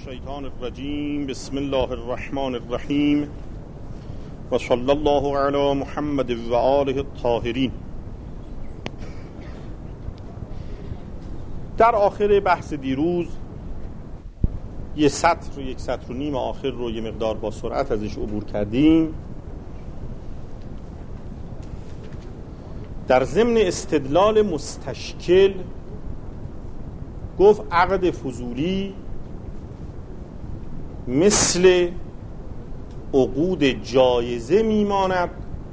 الشیطان الرجیم. بسم الله الرحمن الرحیم و صلی الله علی محمد و آله الطاهرین. در آخر بحث دیروز یک سطر و نیم آخر رو یه مقدار با سرعت ازش عبور کردیم. در ضمن استدلال مستشکل گفت عقد فضولی مثل عقود جایزه میماند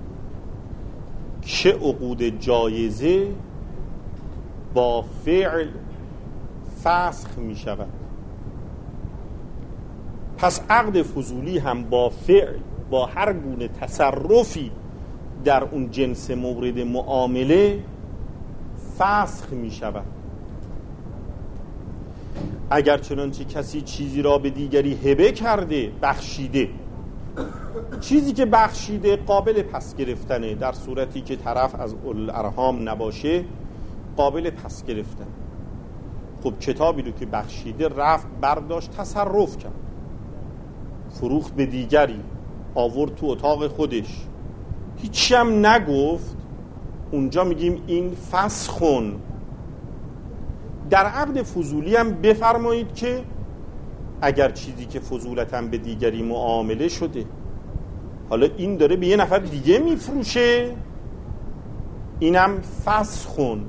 که عقود جایزه با فعل فسخ می شود. پس عقد فضولی هم با فعل، با هر گونه تصرفی در اون جنس مورد معامله فسخ می شود. اگر چنانچه کسی چیزی را به دیگری هبه کرده، بخشیده، چیزی که بخشیده قابل پس گرفتنه، در صورتی که طرف از الارحام نباشه قابل پس گرفتن. خب کتابی رو که بخشیده رفت برداشت تصرف کرد، فروخت به دیگری، آورد تو اتاق خودش، هیچی هم نگفت، اونجا میگیم این فسخون. در عقد فضولی هم بفرمایید که اگر چیزی که فضولتاً به دیگری معامله شده، حالا این داره به یه نفر دیگه میفروشه، اینم فسخون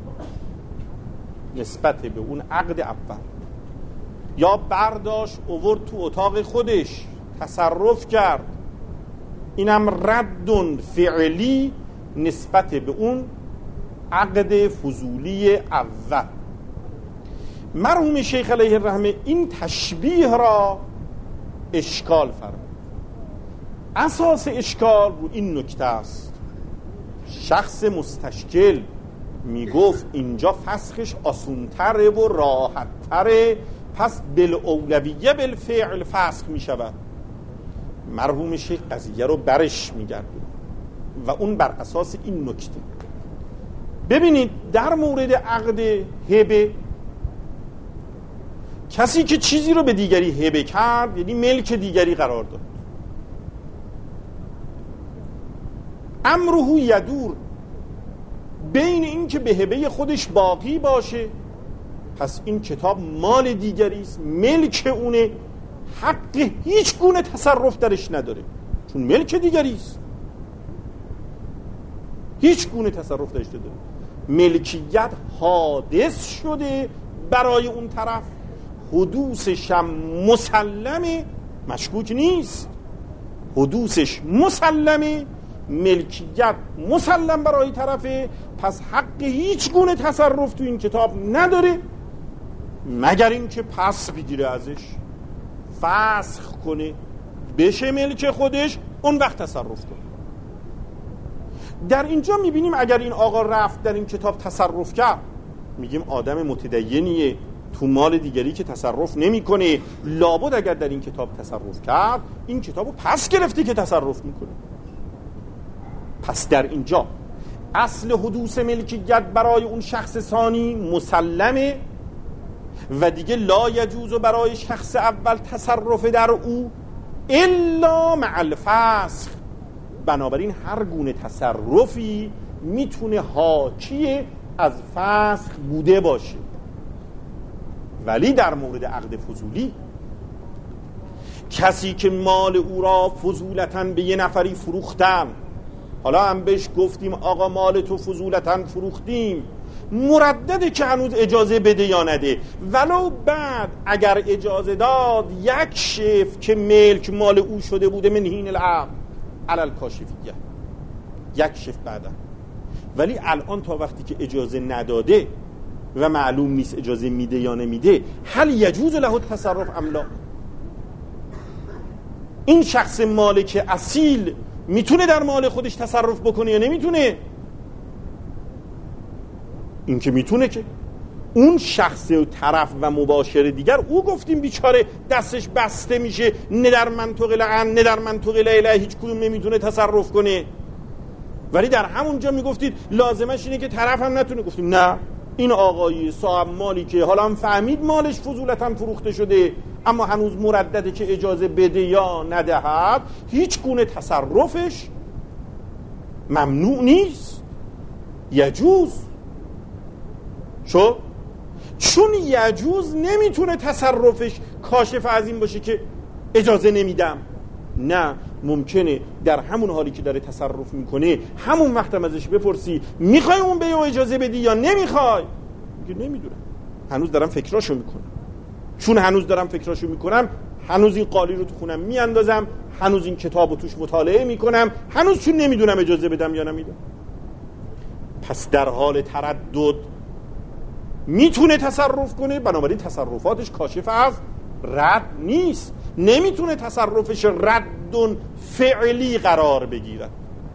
نسبت به اون عقد اول. یا برداشت آورد تو اتاق خودش تصرف کرد، اینم ردون فعلی نسبت به اون عقد فضولی اول. مرحوم شیخ علیه الرحمه این تشبیه را اشکال فرمود. اساس اشکال رو این نکته است: شخص مستشکل میگفت اینجا فسخش آسونتره و راحتتره، پس بالاولویه بالفعل فسخ میشود. مرحوم شیخ قضیه رو برش میگرده و اون بر اساس این نکته. ببینید در مورد عقد هبه، کسی که چیزی رو به دیگری هبه کرد یعنی ملک دیگری قرار داد، امره یدور بین این که به هبه خودش باقی باشه، پس این کتاب مال دیگری است، ملک اونه، حق هیچ گونه تصرف درش نداره چون ملک دیگری است، هیچ گونه تصرف درش نداره. ملکیت حادث شده برای اون طرف، حدوثش هم مسلمه، مشکوک نیست، حدوثش مسلمه، ملکیت مسلم برای طرفه، پس حق هیچ گونه تصرف تو این کتاب نداره مگر اینکه پس بگیره ازش، فسخ کنه، بشه ملک خودش، اون وقت تصرف کنه. در اینجا میبینیم اگر این آقا رفت در این کتاب تصرف کرد، میگیم آدم متدینیه، تو مال دیگری که تصرف نمیکنه، لابد اگر در این کتاب تصرف کرد این کتابو پس گرفته که تصرف میکنه. پس در اینجا اصل حدوث ملکیت برای اون شخص ثانی مسلمه و دیگه لا یجوز برای شخص اول تصرف در او الا مع الفسخ. بنابراین هر گونه تصرفی میتونه حاکی از فسخ بوده باشه. ولی در مورد عقد فضولی، کسی که مال او را فضولتاً به یه نفری فروختن، حالا هم بهش گفتیم آقا مال تو فضولتاً فروختیم، مردده که هنوز اجازه بده یا نده، ولو بعد اگر اجازه داد یک شف که ملک مال او شده بوده من حین العقد علی الکاشفیه، یک شف بعدا. ولی الان تا وقتی که اجازه نداده و معلوم نیست اجازه میده یا نمیده، هل یجوز له التصرف ام لا؟ این شخص مالک اصیل میتونه در مال خودش تصرف بکنه یا نمیتونه؟ این که میتونه. که اون شخص و طرف و مباشر دیگر، او گفتیم بیچاره دستش بسته میشه، نه در منطق لعن نه در منطق لیله هیچ کدوم نمیتونه تصرف کنه. ولی در همونجا میگفتید لازمش اینه که طرف هم نتونه. گفتیم نه، این آقایی صاحب مالی که حالا هم فهمید مالش فضولتاً فروخته شده، اما هنوز مردده که اجازه بده یا ندهد، هیچ گونه تصرفش ممنوع نیست، یجوز. چون یجوز نمیتونه تصرفش کاشف از این باشه که اجازه نمیدم. نه، ممکنه در همون حالی که داره تصرف میکنه همون وقت هم ازش بپرسی میخوای اون بیعو اجازه بدی یا نمیخوای؟ میگه نمیدونم، هنوز دارم فکراشو میکنم. چون هنوز دارم فکراشو میکنم، هنوز این قالی رو تو خونم میاندازم، هنوز این کتابو توش مطالعه میکنم، هنوز چون نمیدونم اجازه بدم یا نمیدم. پس در حال تردد میتونه تصرف کنه، بنابراین تصرفاتش کاشف از رد نیست، نمیتونه تصرفش رد فعلی قرار بگیره.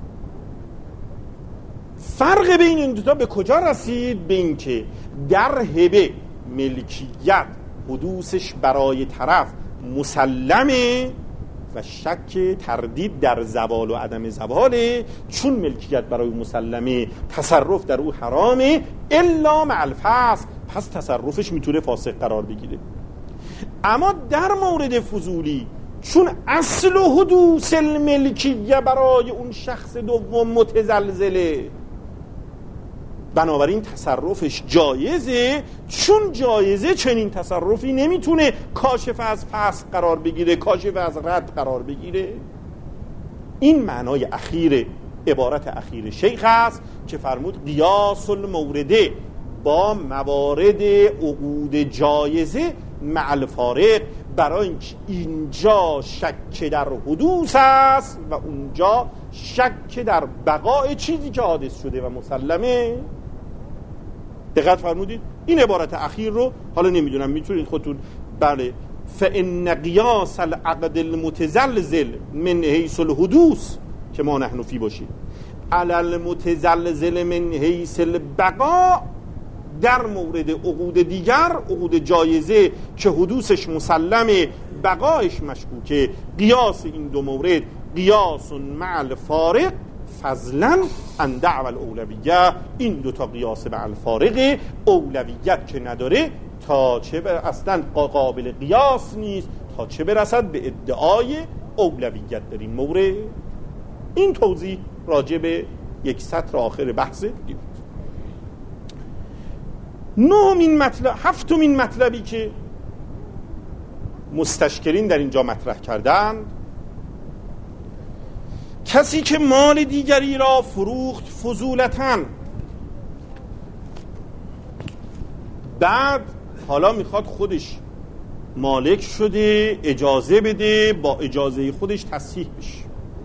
فرق بین این دوتا به کجا رسید؟ به این که در هبه ملکیت حدوثش برای طرف مسلمه و شک تردید در زوال و عدم زواله. چون ملکیت برای مسلمه، تصرف در او حرامه الا مع الفسق، پس تصرفش میتونه فاسق قرار بگیره. اما در مورد فضولی، چون اصل و حدوث الملکیه برای اون شخص دوم متزلزله، بنابراین تصرفش جایزه. چون جایزه، چنین تصرفی نمیتونه کاشف از فسق قرار بگیره، کاشف از رد قرار بگیره. این معنای اخیر عبارت اخیر شیخ است که فرمود قیاس المورده با موارد عقود جایزه مع الفارق، برای اینکه اینجا شک در حدوث است و اونجا شک در بقای چیزی که حادث شده و مسلمه. دقت فرمودید؟ این عبارت اخیر رو حالا نمیدونم میتونید خودتون بله فإن قیاس العقد المتزلزل من حیث الحدوث که ما نحن فی باشید علی المتزلزل من حیث البقاء، در مورد عقود دیگر، عقود جایزه که حدوثش مسلمه بقایش مشکوکه، قیاس این دو مورد قیاس مع الفارق فضلا عن دعوی الاولویه. این دوتا قیاس مع الفارق، اولویت که نداره تا چه اصلا قابل قیاس نیست تا چه برسد به ادعای اولویت در این مورد. این توضیح راجع به یک سطر آخر بحث بود. هفتمین مطلبی که مستشکلین در اینجا مطرح کردند، کسی که مال دیگری را فروخت فضولتاً، بعد حالا میخواد خودش مالک شده اجازه بده، با اجازه خودش تصحیح بشه،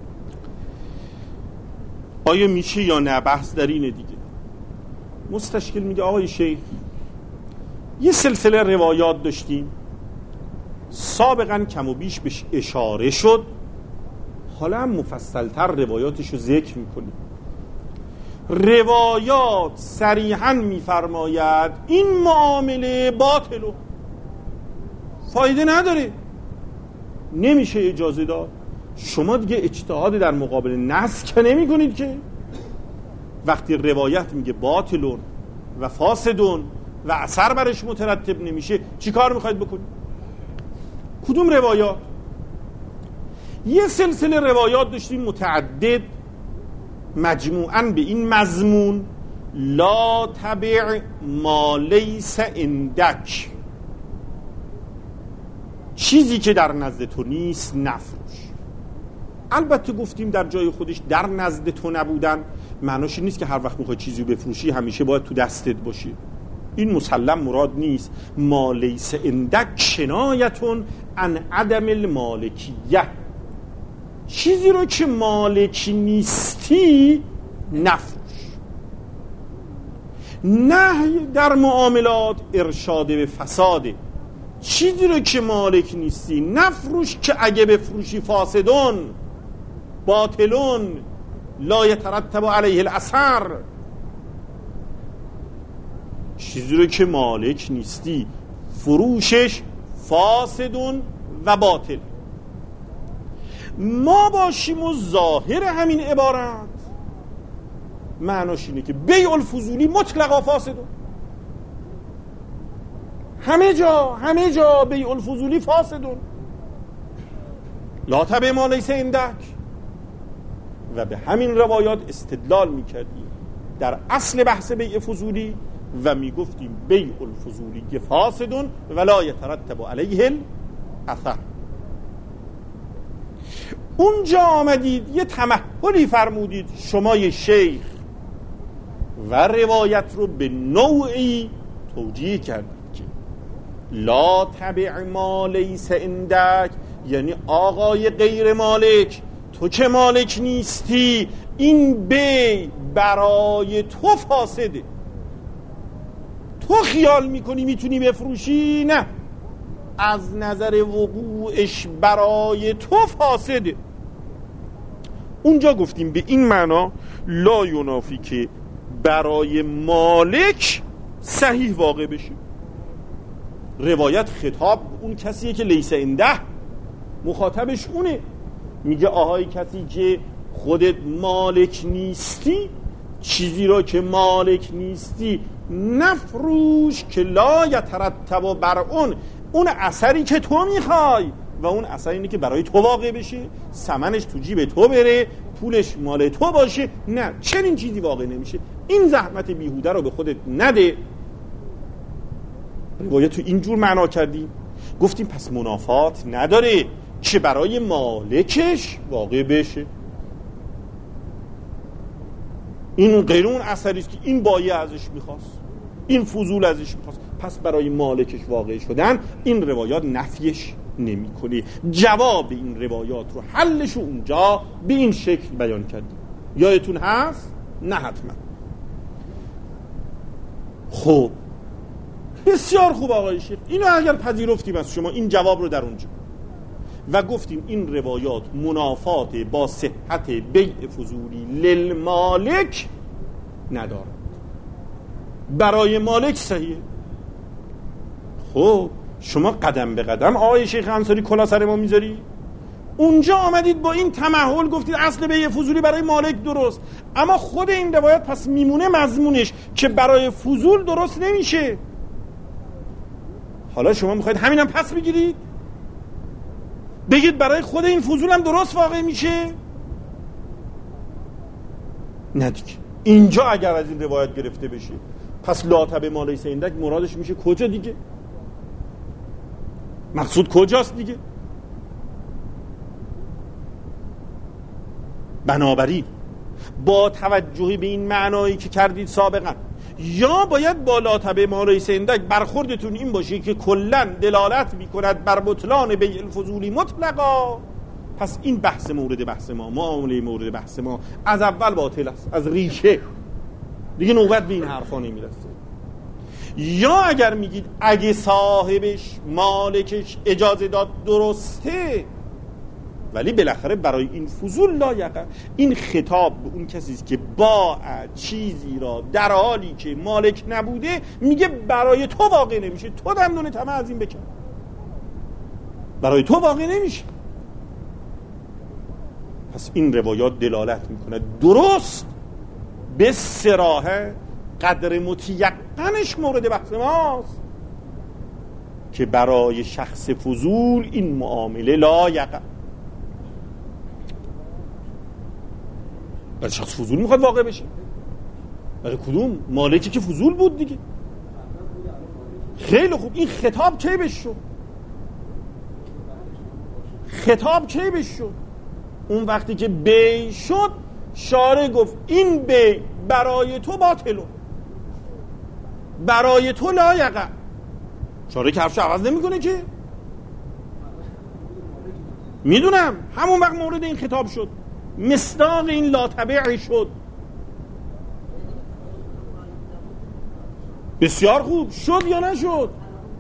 آیا میشه یا نه؟ بحث در اینه دیگه. مستشکل میگه آقای شیخ یه سلسله روایات داشتیم سابقا کم و بیش بهش اشاره شد، حالا هم مفصلتر روایاتشو ذکر میکنیم. روایات صریحاً میفرماید این معامله باطل و فایده نداره، نمیشه اجازه داد. شما دیگه اجتهاد در مقابل نص که نمی کنید که. وقتی روایت میگه باطلون و فاسدون و اثر برش مترتب نمیشه، چی کار میخواید بکنید؟ کدوم روایات؟ یه سلسله روایات داشتیم متعدد مجموعاً به این مضمون لا تبع ما لیس عندک، چیزی که در نزد تو نیست نفروش. البته گفتیم در جای خودش در نزد تو نبودن معناش نیست که هر وقت میخوای چیزی بفروشی همیشه باید تو دستت باشه، این مسلم مراد نیست. ما لیس عندک کنایتون عن عدم المالکیه، چیزی رو که مالک نیستی نفروش. نهی در معاملات ارشاد به فساده، چیزی رو که مالک نیستی نفروش که اگه بفروشی فاسدون باطلون لا یترتب علیه الاثر. چیزی رو که مالک نیستی فروشش فاسدون و باطل. ما باشیم و ظاهر همین عبارت معناش اینه که بیع الفضولی مطلقا فاسدون، همه جا بیع الفضولی فاسدون لا تبع ما لیس عندک. و به همین روایات استدلال میکردیم در اصل بحث بیع فضولی و میگفتیم بیع الفضولی فاسدون ولا یترتب علیه الاثر. اونجا آمدید یه تمهلی فرمودید شما یه شیخ و روایت رو به نوعی توجیه کردید که لا تبع ما لیس عندک، یعنی آقای غیر مالک، تو که مالک نیستی، این بی برای تو فاسده. تو خیال میکنی میتونی بفروشی، نه، از نظر وقوعش برای تو فاسده. اونجا گفتیم به این معنا لا ینافی که برای مالک صحیح واقع بشه. روایت خطاب اون کسیه که لیس عنده، مخاطبش اونه. میگه آهای کسی که خودت مالک نیستی، چیزی را که مالک نیستی نفروش که لا یترتب بر اون اثری که تو میخوای و اون اثر اینه که برای تو واقع بشه، ثمنش تو جیب تو بره، پولش مال تو باشه. نه، چنین چیزی واقع نمیشه. این زحمت بیهوده رو به خودت نده. روایت تو اینجور معنا کردیم. گفتیم پس منافات نداره که برای مالکش واقع بشه. این غیر اون اثری است که این بایع ازش میخواست، این فضول ازش میخواست، پس برای مالکش واقع شدن این روایات نفیش نمیکنه. جواب این روایات رو، حلش رو اونجا به این شکل بیان کردیم. یادتون هست؟ نه حتما. خب بسیار خوب آقای شیخ، اینو اگر پذیرفتیم از شما این جواب رو در اونجا و گفتیم این روایات منافات با صحت بیع فضولی للمالک ندارد، برای مالک صحیحه. خب شما قدم به قدم آقای شیخ انصاری کلا سر ما میذاری. اونجا آمدید با این تمهل گفتید اصل بیع فضولی برای مالک درست، اما خود این روایت پس میمونه مضمونش که برای فضول درست نمیشه. حالا شما میخواید همینم پس بگیرید بگید برای خود این فضول هم درست واقع میشه؟ نه دیگه. اینجا اگر از این روایت گرفته بشه پس لا تبع ما لیس عندک مرادش میشه کجا دیگه؟ مقصود کجاست دیگه؟ بنابراین با توجه به این معنایی که کردید سابقا، یا باید با لا تبع ما لیس عندک برخوردتون این باشه که کلن دلالت میکند بر بطلان بیع الفضولی مطلقا، پس این بحث مورد بحث ما، معامله مورد بحث ما از اول باطل است، از ریشه دیگه نوبت به این حرفا نمیرسه. یا اگر میگید اگه صاحبش مالکش اجازه داد درسته، ولی بالاخره برای این فضول لا یقع، این خطاب به اون کسی است که باع چیزی را در حالی که مالک نبوده، میگه برای تو واقع نمیشه، تو دندون طمع از این بکن، برای تو واقع نمیشه. پس این روایات دلالت میکنه درست به صراحه قدر متیقنش مورد بحث ماست که برای شخص فضول این معامله لا یقع. برای شخص فضول میخواد واقع بشه، برای کدوم؟ مالکی که فضول بود دیگه. خیلی خوب، این خطاب کی بهش شد؟ خطاب کی بهش شد؟ اون وقتی که بی شد شارع گفت این بی برای تو باطلو، برای تو لا یقع. شارع که حرفش عوض نمی کنه که، میدونم همون وقت مورد این خطاب شد، مصداق این لا تبع شد. بسیار خوب، شد یا نشد؟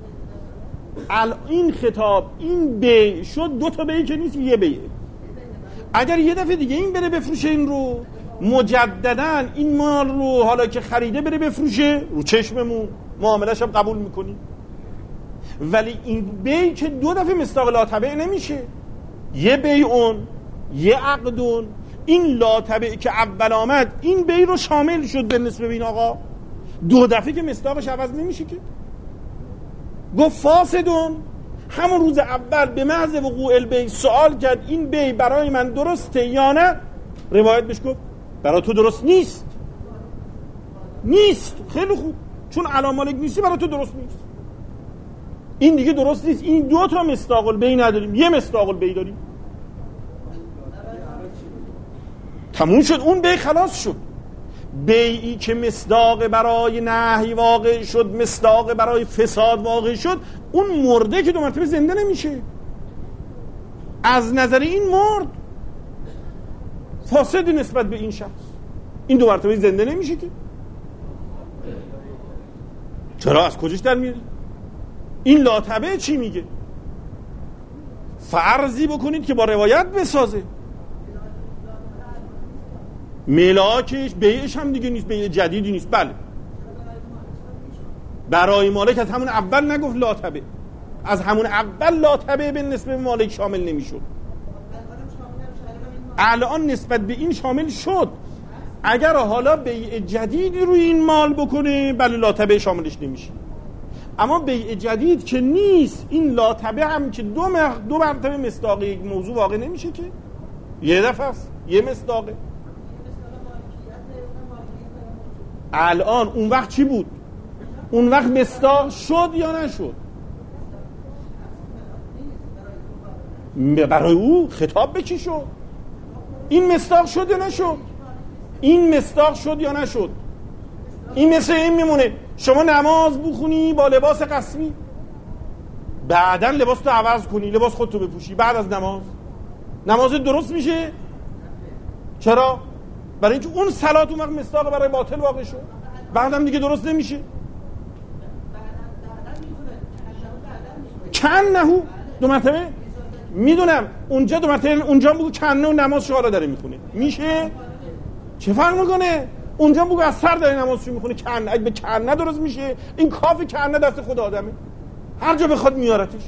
این خطاب این بی شد، دو تا بی که نیست، یه بی. اگر یه دفعه دیگه این بره بفروشه این رو، مجددا این مال رو حالا که خریده بره بفروشه، رو چشممون معاملش هم قبول میکنی. ولی این بی که دو دفعه مصداق لا تبع نمیشه، یه بیعون یه عقدون. این لا تبع که اول آمد این بی رو شامل شد به نسبت به این آقا، دو دفعه که مصداقش عوض نمیشه که. گفت فاسدون. همون روز اول به محض وقوع البی سوال کرد این بی برای من درسته یا نه؟ روایت بهش گفت برای تو درست نیست. خیلی خوب، چون علی مالک نیستی برای تو درست نیست. این دیگه درست نیست. این 2 تا مصداق البی نداریم، یه مصداق البی داریم. تموم شد، اون بی خلاص شد. بیعی که مصداق برای نهی واقع شد، مصداق برای فساد واقع شد، اون مرده که 2 مرتبه زنده نمیشه. از نظر این مرد فاسد نسبت به این شخص، این 2 مرتبه زنده نمیشه که. چرا؟ از کجاش در میاری؟ این لاتبه چی میگه؟ فرضی بکنید که با روایت بسازه. ملاکش بیعش هم دیگه نیست، بیع جدیدی نیست. بله، برای مالک از همون اول نگفت لاتبه، از همون اول لاتبه به نسبت مالک شامل نمیشد. الان نسبت به این شامل شد. اگر حالا بیع جدیدی روی این مال بکنه، بله لاتبه شاملش نمیشه. اما بیع جدید که نیست، این لاتبه هم که 2 مرتبه مصداق یک موضوع واقع نمیشه که، یه دفعه است، یه مصداقه. الان اون وقت چی بود؟ اون وقت مصداق شد یا نشد؟ برای او خطاب به چی شد؟ این مصداق شد یا نشد؟ این مصداق شد یا نشد؟ این مثل این میمونه شما نماز بخونی با لباس قسمی، بعدن لباس تو عوض کنی، لباس خودتو بپوشی بعد از نماز درست میشه؟ چرا؟ برای اینکه اون صلات اون وقت مصداق برای باطل واقع شد، بعدم دیگه درست نمیشه. کنهو 2 مرتبه میدونم اونجا 2 مرتبه، اونجا بگو کنه و نمازشو حالا داره میخونه، میشه؟ چه فرق میکنه؟ اونجا بگو از سر داره نمازشو میخونه، کنه اگه به کنه درست میشه. این کاف کنه دست خود آدمه، هر جا بخواد میارتش.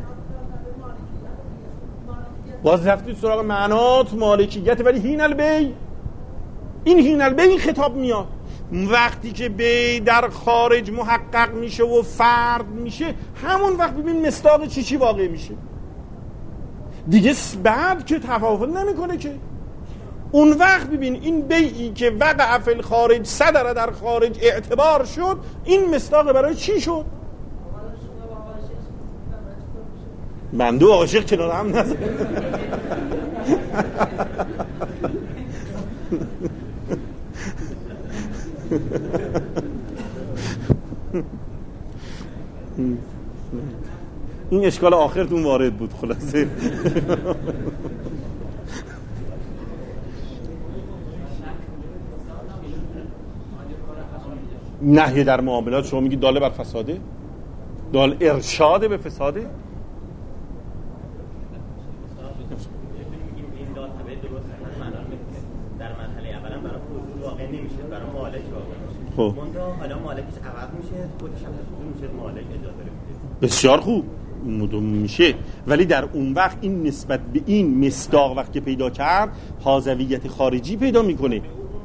باز رفتید سراغ معنات مالکیت، ولی هین البی، این هین البی این خطاب میاد وقتی که بی در خارج محقق میشه و فرد میشه، همون وقت ببین مصداق چی واقع میشه دیگه. بعد که تفاوت نمیکنه که. اون وقت ببین این بیعی که وقع فی الخارج صدر در خارج اعتبار شد، این مصداق برای چی شد؟ بنده و عاشق کنار هم نزد. این اشکال آخرتون وارد بود. خلاصه نهی در معاملات شما میگی داله بر فساده، دال ارشاد به فساده. این دال طبعه درست در مرحله اولا برای حضور واقع نمیشه، برای مالک واقع میشه. خب حالا مالکش عوض میشه، خودش هم حضور میشه، مالک اجازه میده. بسیار خوب مدوم میشه، ولی در اون وقت این نسبت به این مصداق وقتی پیدا کرد حاضویت خارجی پیدا میکنه.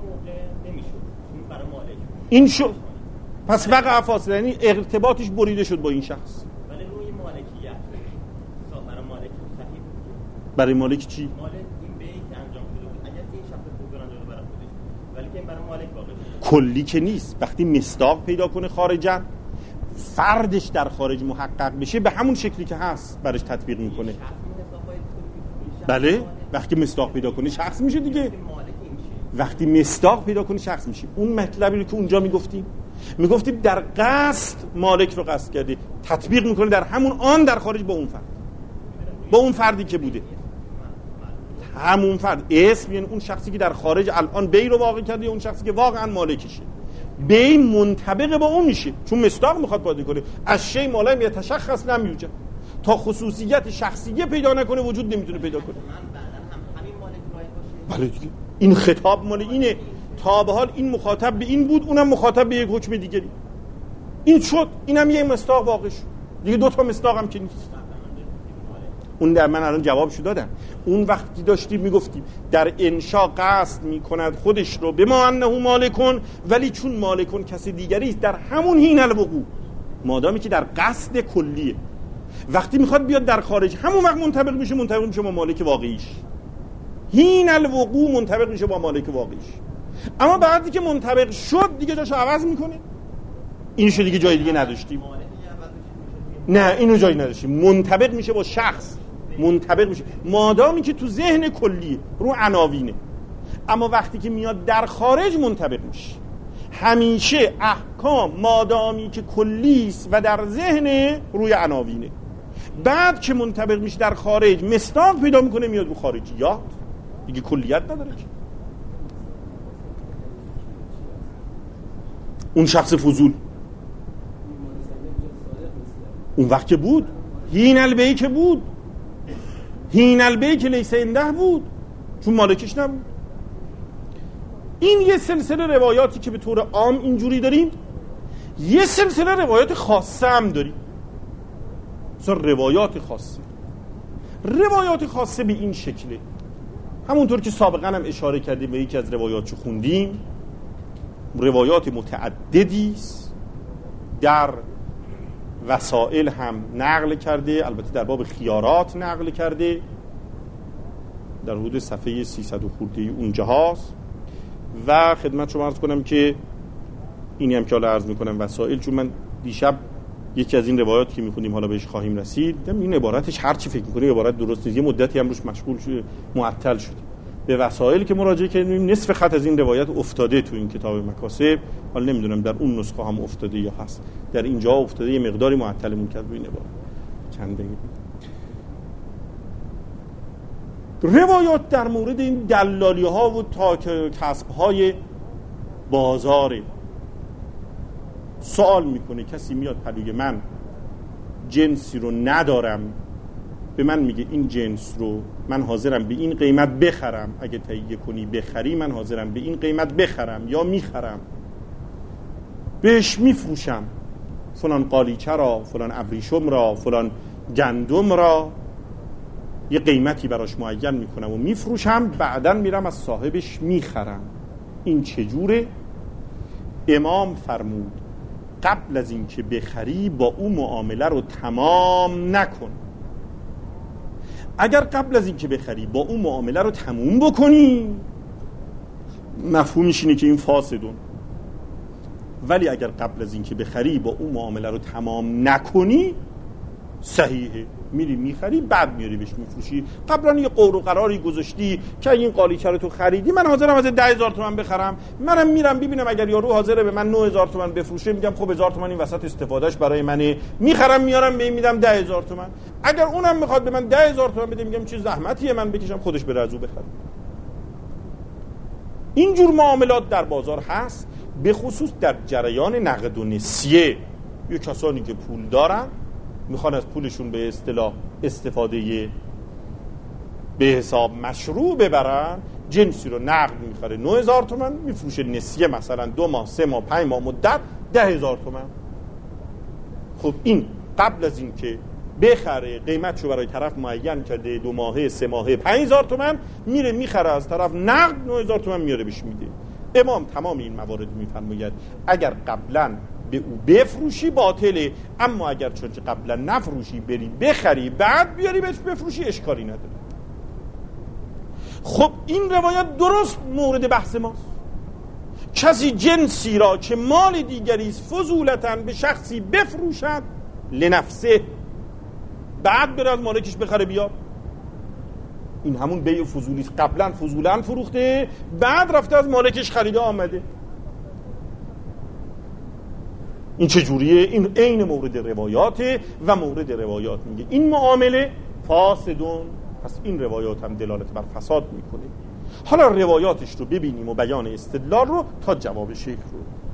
این شد پس وقع فاصله، یعنی ارتباطش بریده شد با این شخص. ولی روی مالکیت برای مالک صحیح. برای مالک چی؟ مالک این بیعی که انجام شده بود اگر این شخص خوب انجام برای خودش، ولی که این برای مالک واقع شد کلی که نیست. وقتی مصداق پیدا کنه خارجا، فردش در خارج محقق بشه، به همون شکلی که هست برش تطبیق میکنه. بله، وقتی مصداق پیدا کنه شخص میشه دیگه. وقتی مصداق پیدا کنه شخص میشه. اون مطلبی رو که اونجا میگفتیم در قصد مالک رو قصد کرده، تطبیق میکنه در همون آن در خارج با اون فردی که بوده، همون فرد اسم، یعنی اون شخصی که در خارج الان بی رو واقع کرده یا اون شخصی که واقعا مالکشه. بی منطبق با اون میشه چون مصداق میخواد پیدا کنه. از شی مالم یتشخص نمیوجد، تا خصوصیت شخصیه پیدا نکنه وجود نمیتونه پیدا کنه. بله دیگه، این خطاب مال اینه. تا به حال این مخاطب به این بود، اونم مخاطب به یک حکم دیگری. این شد، اینم یه مصداق واقع شد دیگه. 2 تا مصداق هم که نیست. اون در من الان جوابشو دادم. اون وقتی داشتیم میگفتیم در انشا قصد میکند خودش رو به ما انه مالکون، ولی چون مالکون کسی دیگری است در همون حین الوقوع مادامی که در قصد کلیه. وقتی میخواد بیاد در خارج همون وقت منطبق میشه با مالک واقعیش. هین الوقوع منطبق میشه با مالک واقعیش. اما بعدی که منطبق شد دیگه جاشو عوض میکنه. اینشو دیگه جای دیگه نداشتیم. نه اینو جایی نداشتیم. منطبق میشه با شخص، منطبق میشه مادامی که تو ذهن کلی رو عناوینه. اما وقتی که میاد در خارج منطبق میشه. همیشه احکام مادامی که کلیست و در ذهن روی عناوینه. بعد که منطبق میشه در خارج مصداق پیدا میکنه میاد رو خارجیات، دیگه کلیت نداره که. اون شخص فضول اون وقت که بود هین البی که بود، هین البی که لیس عنده بود، چون مالکش نبود. این یه سلسله روایاتی که به طور عام اینجوری داریم. یه سلسله روایات خاصه هم داریم. مثلا روایات خاصه به این شکله. همونطور که سابقا هم اشاره کردیم به یکی از روایاتشو خوندیم، روایات متعددی است، در وسائل هم نقل کرده، البته در باب خیارات نقل کرده، در حدود صفحه 300 خورده اونجا هاست. و خدمت شما عرض کنم که اینی هم که حالا عرض میکنم وسائل، چون من دیشب یکی از این روایات که میخونیم حالا بهش خواهیم رسید، این عبارتش هر چی فکر میکنیم عبارت درست نیست، یه مدتی هم روش مشغول شده معطل شده. به وسائل که مراجعه کردیم نصف خط از این روایت افتاده تو این کتاب مکاسب، حالا نمیدونم در اون نسخه هم افتاده یا هست، در اینجا افتاده، یه مقداری معطلمون کرد روی این عبارت. چند دقیقه روایات در مورد این دلالی ها و کسب های بازاره. سوال میکنه کسی میاد پلوی من جنسی رو ندارم، به من میگه این جنس رو من حاضرم به این قیمت بخرم، اگه تهیه کنی بخری من حاضرم به این قیمت بخرم یا میخرم، بهش میفروشم فلان قالیچه را، فلان ابریشم را، فلان گندم را، یه قیمتی براش معین میکنم و میفروشم، بعدن میرم از صاحبش میخرم. این چجوره؟ امام فرمود قبل از این که بخری با او معامله رو تمام نکن. اگر قبل از این که بخری با او معامله رو تموم بکنی مفهومش اینه که این فاسدون. ولی اگر قبل از این که بخری با او معامله رو تمام نکنی صحیحه، میری میخری بعد میاری بهش میفروشی. قبلا یه قور و قراری گذاشتی که این قالیچه رو تو خریدی من حاضرم از 10,000 تومان بخرم، منم میرم ببینم اگر یارو حاضره به من 9,000 تومان بفروشه میگم خب 1,000 تومان این وسط استفادهش برای منه، میخرم میارم به این میدم 10,000 تومان. اگر اونم میخواد به من 10,000 تومان بده میگم چه زحمتیه من بکشم خودش بره از او بخره. اینجور معاملات در بازار هست، به خصوص در جریان نقد و نسیه. یه کسانی که پول دارن میخوان از پولشون به اصطلاح استفاده به حساب مشروع ببرن، جنسی رو نقد میخره 9,000 تومان، میفروشه نسیه مثلا 2 ماه 3 ماه 5 ماه مدت 10,000 تومان. خب این قبل از این که بخره قیمتشو برای طرف معین کرده 2 ماهه 3 ماهه 5,000 تومان، میره میخره از طرف نقد 9,000 تومان میاره بهش میده. امام تمام این موارد میفرماید اگر قبلا به او بفروشی باطله، اما اگر چون قبلا نفروشی بری بخری بعد بیاری بهش بفروشی اشکالی نداره. خب این روایت درست مورد بحث ماست. کسی جنسی را که مال دیگری است فضولتاً به شخصی بفروشد لنفسه، بعد بره از مالکش بخره بیاد، این همون بیع فضولی است. قبلا فضولاً فروخته بعد رفته از مالکش خریده آمده. این چجوریه؟ این عین مورد روایاته و مورد روایات میگه این معامله فاسدون، پس این روایات هم دلالت بر فساد میکنه. حالا روایاتش رو ببینیم و بیان استدلال رو تا جواب شیخ رو.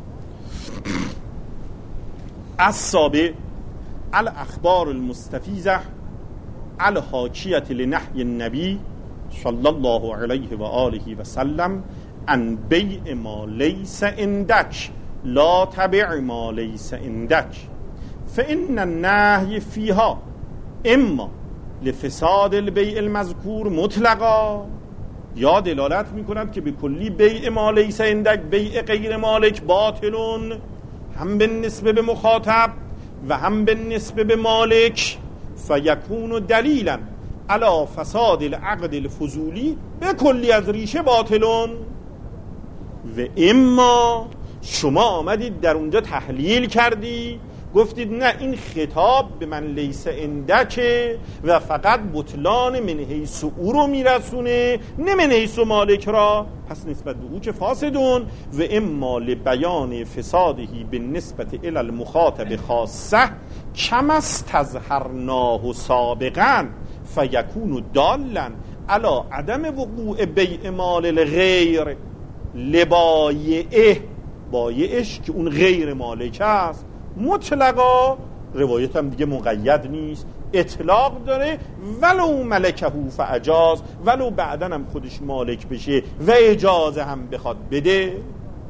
السابع الاخبار المستفیضه الحاکیه لنهی النبی صلی الله علیه و آله و سلم عن بیع ما لیس عندک لا تبع ما لیس عندک فإن النهی فیها اما لفساد البیع المذکور مطلقا، یا دلالت میکند که به کلی بیع ما لیس عندک بیع غیر مالک باطلون، هم به نسبه به مخاطب و هم به نسبه به مالک فیکون دلیلا علی فساد العقد الفضولی به کلی از ریشه باطلون. و اما شما آمدید در اونجا تحلیل کردی، گفتید نه این خطاب به من لیس اندکه و فقط بطلان من حیث او رو میرسونه نه من حیث مالک را، پس نسبت به او که فاسدون. و اما لبیان فسادهی به نسبت الی المخاطب خاصه کم استظهرناه سابقا فیکون دالا علی عدم وقوع بیع مال الغیر لبایعه، بایعش که اون غیر مالک است مطلقا. روایت هم دیگه مقید نیست، اطلاق داره، ولو ملکه فاجاز، ولو بعدن هم خودش مالک بشه و اجازه هم بخواد بده.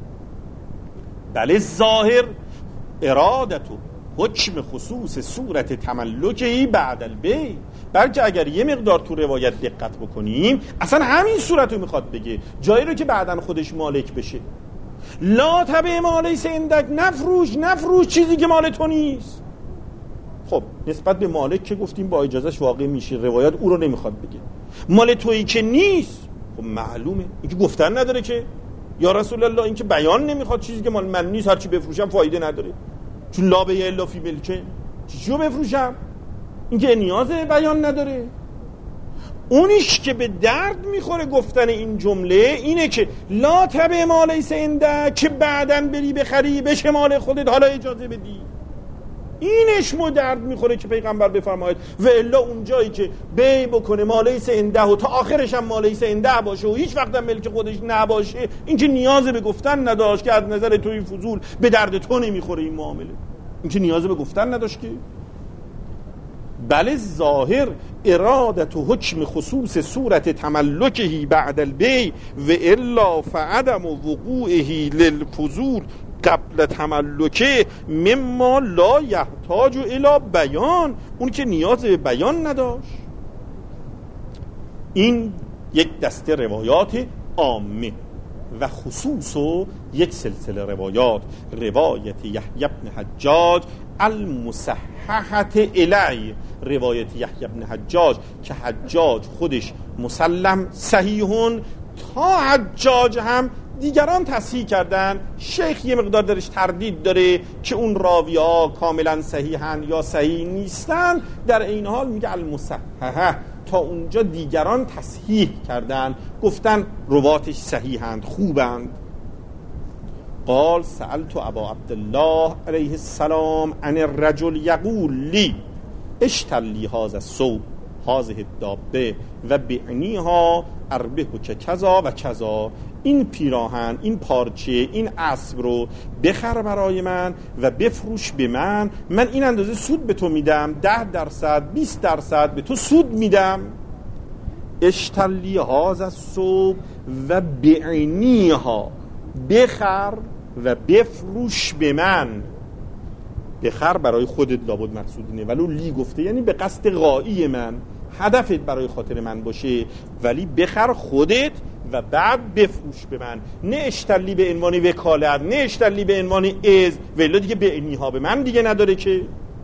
بله ظاهر ارادتو حکم خصوص صورت تملکهی بعد البیع، بلکه اگر یه مقدار تو روایت دقت بکنیم اصلا همین صورت رو میخواد بگه، جایی رو که بعدن خودش مالک بشه. لا تبع ما لیس عندک، نفروش چیزی که مال تو نیست. خب نسبت به مالک که گفتیم با اجازهش واقع میشه، روایت او رو نمیخواد بگه. مال تویی که نیست، خب معلومه این که گفتن نداره که یا رسول الله، این که بیان نمیخواد، چیزی که مال من نیست هرچی بفروشم فایده نداره، چون لا بیع الا فی ملکه، چیو بفروشم؟ این که نیاز بیان نداره. اونیش که به درد میخوره گفتن این جمله اینه که لا تبع ما لیس عندک، که بعدن بری بخری بشه مال خودت، حالا اجازه بدی. اینش مو درد میخوره که پیغمبر بفرماید و الا اونجایی که بیع بکنه ما لیس عنده و تا آخرش هم ما لیس عنده باشه و هیچ وقت هم ملک خودش نباشه، این که نیاز به گفتن نداشت که از نظر توی فضول به درد تو نمیخوره این معامله، این که نیاز به گفتن نداشت که. بله ظاهر ارادت و حکم خصوص صورت تملکهی بعد البیع و الا فعدم وقوعهی للفضول قبل تملکه مما لا یحتاج الی بیان، اون که نیاز به بیان نداشت. این یک دسته روایات عامه و خصوص و یک سلسله روایات یحیی بن حجاج المصححت الی، روایت یحیی بن حجاج که حجاج خودش مسلم صحیحون، تا حجاج هم دیگران تصحیح کردن. شیخ یه مقدار درش تردید داره که اون راوی ها کاملا صحیحن یا صحیح نیستن، در این حال میگه المصححه، تا اونجا دیگران تصحیح کردن، گفتن رواتش صحیحند، خوبند. قال سألت ابا عبدالله علیه السلام عن الرجل یقول لی اشتر لی هذا الثوب هذه الدابه و بعنیها اربح که کذا و کذا، این پیراهن، این پارچه، این اسب رو بخر برای من و بفروش به من این اندازه سود به تو میدم، 10%، 20% به تو سود میدم. اشتر لی هذا الثوب و بعنیها، بخر و بفروش به من. بخر برای خودت لابد مقصود اینه، ولو لی گفته یعنی به قصد غایی من، هدفت برای خاطر من باشه، ولی بخر خودت و بعد بفروش به من، نه اشتری به عنوان وکالت، نه اشتری به عنوان از، ولی دیگه به اینها به من دیگه نداره که.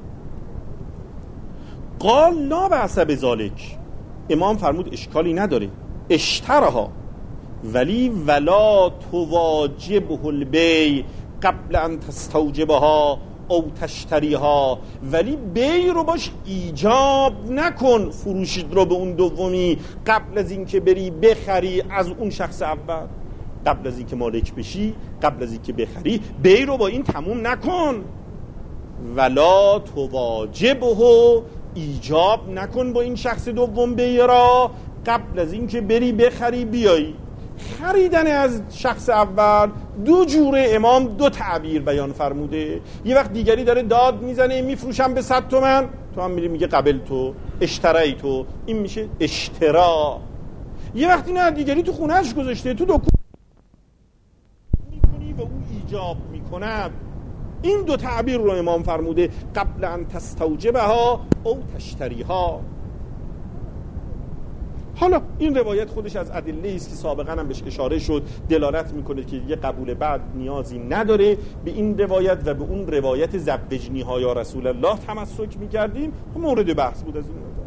قال لا بأس بذلک، امام فرمود اشکالی نداره، اشترها ولی ولا تواجبه البیع قبل ان تستوجبها او تشتریها، ولی بیع رو باش ایجاب نکن، فروشید رو به اون دومی قبل از این که بری بخری از اون شخص اول، قبل از این که مالک بشی، قبل از این که بخری، بیع رو با این تموم نکن. ولا تواجبه، ایجاب نکن با این شخص دوم بیع را قبل از این که بری بخری بیایی. خریدن از شخص اول دو جوره، امام دو تعبیر بیان فرموده. یه وقت دیگری داره داد میزنه میفروشم به 100 تومن، تو هم میری میگه قبل تو اشترایی تو، این میشه اشترا. یه وقتی نه دیگری تو خونهش گذاشته، تو دکون میکنی و او ایجاب میکند. این دو تعبیر رو امام فرموده، قبل ان تستوجبها او تشتریها. حالا این روایت خودش از ادله است که سابقا هم بهش اشاره شد، دلالت میکنه که یه قبول بعد نیازی نداره. به این روایت و به اون روایت زوجنی ها یا رسول الله تمسک میکردیم، مورد بحث بود از این نظر.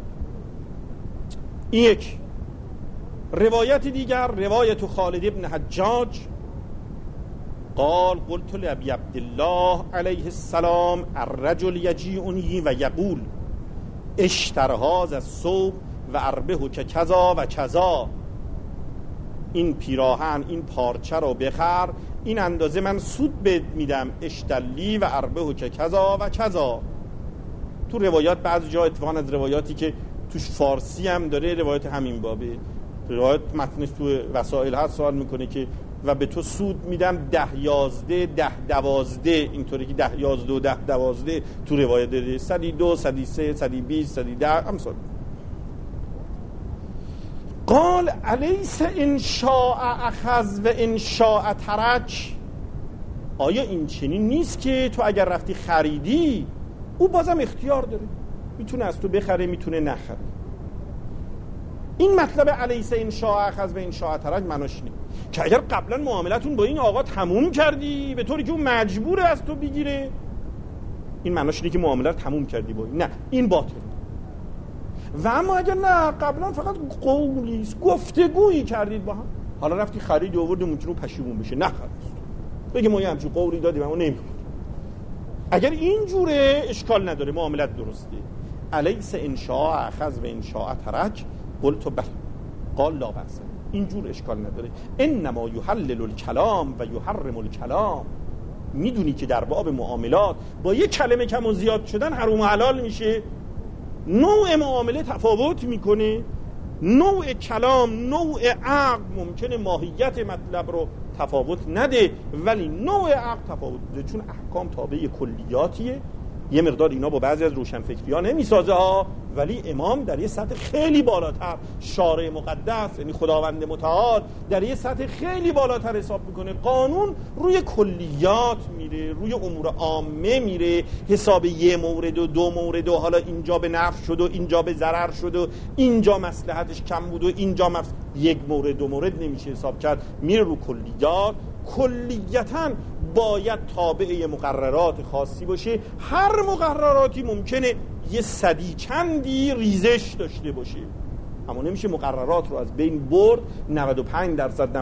یک روایت دیگر، روایت خالد ابن حجاج قال قلت لأبي عبد الله علیه السلام الرجل یجیعنی و یقول اشترهاز الصوب و اربه که کذا و کذا، این پیراهن، این پارچه رو بخر، این اندازه من سود بهت میدم، اشتلی و اربه که کذا و کذا. تو روایات بعضی جا اتفاقا از روایاتی که توش فارسی هم داره روایت همین بابه، روایت متنش تو وسائل هست سوال میکنه که و به تو سود میدم 10 11 10 12، اینطوری که 10 11 و 10 12 تو روایت داره، 102 103 120 110 امثال. قال الیس ان شاء اخذ و ان شاء ترک، آیا این چنین نیست که تو اگر رفتی خریدی او بازم اختیار داره، میتونه از تو بخره میتونه نخره. این مطلب الیس ان شاء اخذ و ان شاء ترک معناش اینه که اگر قبلا معاملتون با این آقا تموم کردی به طوری که اون مجبوره از تو بگیره، این معناش اینه که معاملت تموم کردی با این، نه این باطل. و اما اگر نه قبلا فقط قولی گفتگویی کردید با هم، حالا رفتی خرید آوردی ممکنه پشیمون بشه نخرید، بگه ما یه همچین قولی دادیم اما نمیخورد. اگر این جوره اشکال نداره، معاملت درسته. الیس ان شاء اخذ و ان شاء ترک قلت بله قال لا بأس، این جور اشکال نداره. انما یحلل الکلام و یحرم الکلام، میدونی که در باب معاملات با یک کلمه کم و زیاد شدن حرام و حلال میشه. نوع معامله تفاوت میکنه، نوع کلام، نوع عقد ممکنه ماهیت مطلب رو تفاوت نده ولی نوع عقد تفاوت ده، چون احکام تابع کلیاتیه. یه مقدار اینا با بعضی از روشنفکری‌ها نمیسازه ها، ولی امام در یه سطح خیلی بالاتر، شارع مقدس یعنی خداوند متعال در یه سطح خیلی بالاتر حساب میکنه. قانون روی کلیات میره، روی امور عامه میره، حساب یه مورد و 2 مورد و حالا اینجا به نفع شد و اینجا به ضرر شد و اینجا مصلحتش کم بود و اینجا یک مورد 2 مورد نمیشه حساب کرد، میره رو کلیات. کلیتاً باید تابع مقررات خاصی باشه. هر مقرراتی ممکنه یه صدی چندی ریزش داشته باشه، اما نمیشه مقررات رو از بین برد، 95%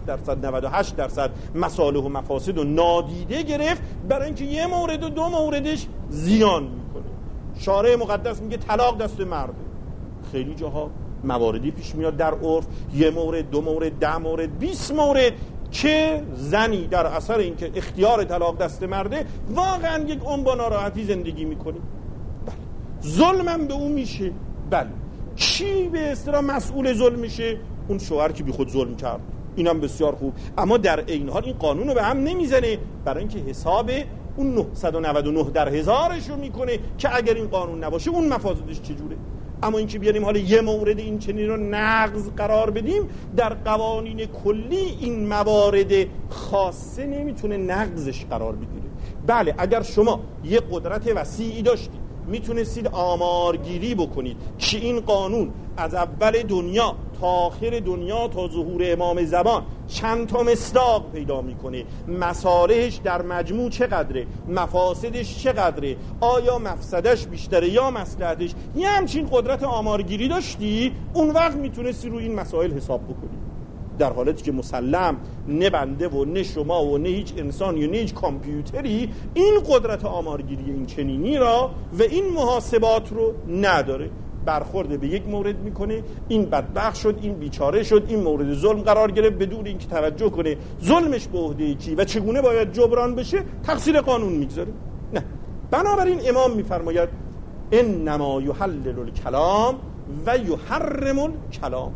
97% 98% مصالح و مفاسد و نادیده گرفت برای اینکه یه مورد و 2 موردش زیان میکنه. شارع مقدس میگه طلاق دست مرده، خیلی جاها مواردی پیش میاد در عرف 1 مورد 2 مورد 10 مورد 20 مورد که زنی در اثر اینکه اختیار طلاق دست مرده واقعا یک عمر با ناراحتی زندگی میکنه. بله. ظلمم به اون میشه. بله. کی به اصطلاح مسئول ظلم میشه؟ اون شوهر که بی خود ظلم کرد. اینم بسیار خوب، اما در عین حال این قانون رو به هم نمیزنه برای اینکه حساب اون 999 در هزارش رو میکنه که اگر این قانون نباشه اون مفاسدش چجوره. اما این که بیاریم حالا یه مورد این چنین رو نقض قرار بدیم، در قوانین کلی این موارد خاصه نمیتونه نقضش قرار بگیره. بله اگر شما یه قدرت وسیعی داشتید میتونستید آمارگیری بکنید که این قانون از اول دنیا تا آخر دنیا تا ظهور امام زمان چند تا مصداق پیدا میکنه، مصالحش در مجموع چقدره، مفاسدش چقدره، آیا مفسدش بیشتره یا مصلحتش، یه همچین قدرت آمارگیری داشتی، اون وقت میتونستی روی این مسائل حساب بکنی. در حالتی که مسلم نه بنده و نه شما و نه هیچ انسانی و نه هیچ کامپیوتری این قدرت آمارگیری این چنینی را و این محاسبات رو نداره. برخورده به یک مورد میکنه، این بدبخت شد، این بیچاره شد، این مورد ظلم قرار گرفت، بدون اینکه توجه کنه ظلمش به عهده کی و چگونه باید جبران بشه تقصیر قانون میگذاره. نه، بنابراین امام میفرماید انما یحلل الکلام و یحرم الکلام.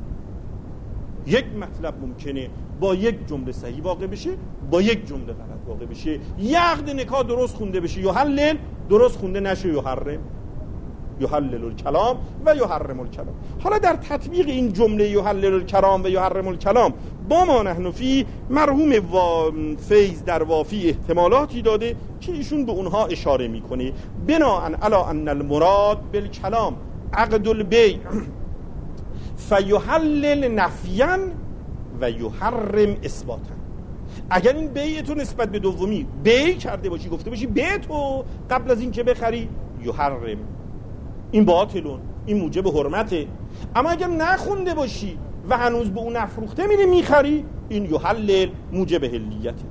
یک مطلب ممکنه با یک جمله صحیح واقع بشه، با یک جمله غلط واقع بشه. یه عقد نکاح درست خونده بشه یحلل، درست خونده نشه یحرم. یحلل الکلام و یحرم الکلام. حالا در تطبیق این جمله یحلل الکلام و یحرم الکلام با ما نحن فی، مرحوم فیض در وافی احتمالاتی داده که ایشون به اونها اشاره میکنه. بناء علی ان المراد بالکلام عقد البیع فیحلل نفیاً و یحرم اثباتا. اگر این بیع تو نسبت به دومی بیع کرده باشی، گفته باشی بیع تو قبل از این که بخری، یحرم، این باطلون، این موجب حرمته. اما اگر نخونده باشی و هنوز به اون نفروخته میری میخری، این یحلل، موجب حلیته.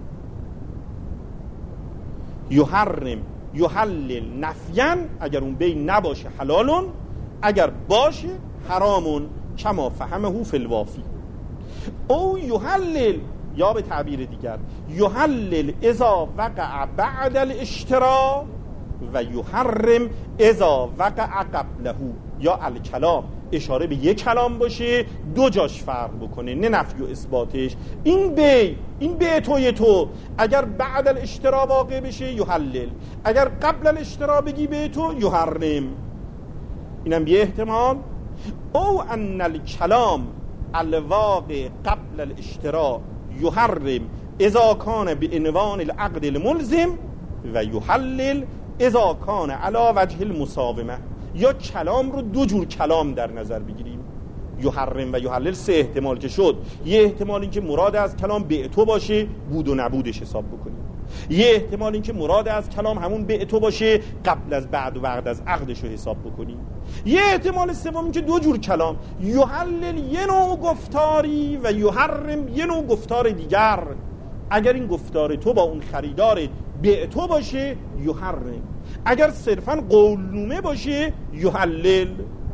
یحرم، یحلل نفیاً، اگر اون بیع نباشه حلالون، اگر باشه حرامون، کما فهمه فی الوافی. او یحلل، یا به تعبیر دیگر یحلل اذا وقع بعد الاشتراء و یحرم اذا وقع قبله. یا الکلام اشاره به یک کلام باشه، دو جاش فرق بکنه، نه نفی و اثباتش. این بیع توی تو اگر بعد الاشتراء واقع بشه یحلل، اگر قبل الاشتراء بگی بیع تو یحرم. اینم یه احتمال. او ان الکلام الواقع قبل الاشتراء یحرم اذا کان بعنوان العقد الملزم و یحلل اذا کان علی وجه المساومه. یا کلام رو دو جور کلام در نظر بگیریم، یحرم و یحلل سه احتمال که شد. یه احتمال این که مراد از کلام بیع تو باشه، بود و نبودش حساب بکنیم. یه احتمال این که مراد از کلام همون بیع تو باشه، قبل از بعد و بعد از عقدش رو حساب بکنیم. یه احتمال سوم این که دو جور کلام، یحلل یه نوع گفتاری و یحرم یه نوع گفتار دیگر. اگر این گفتار تو با اون خریدار بیع تو باشه یحرم، اگر صرفاً قولنومه باشه یحلل.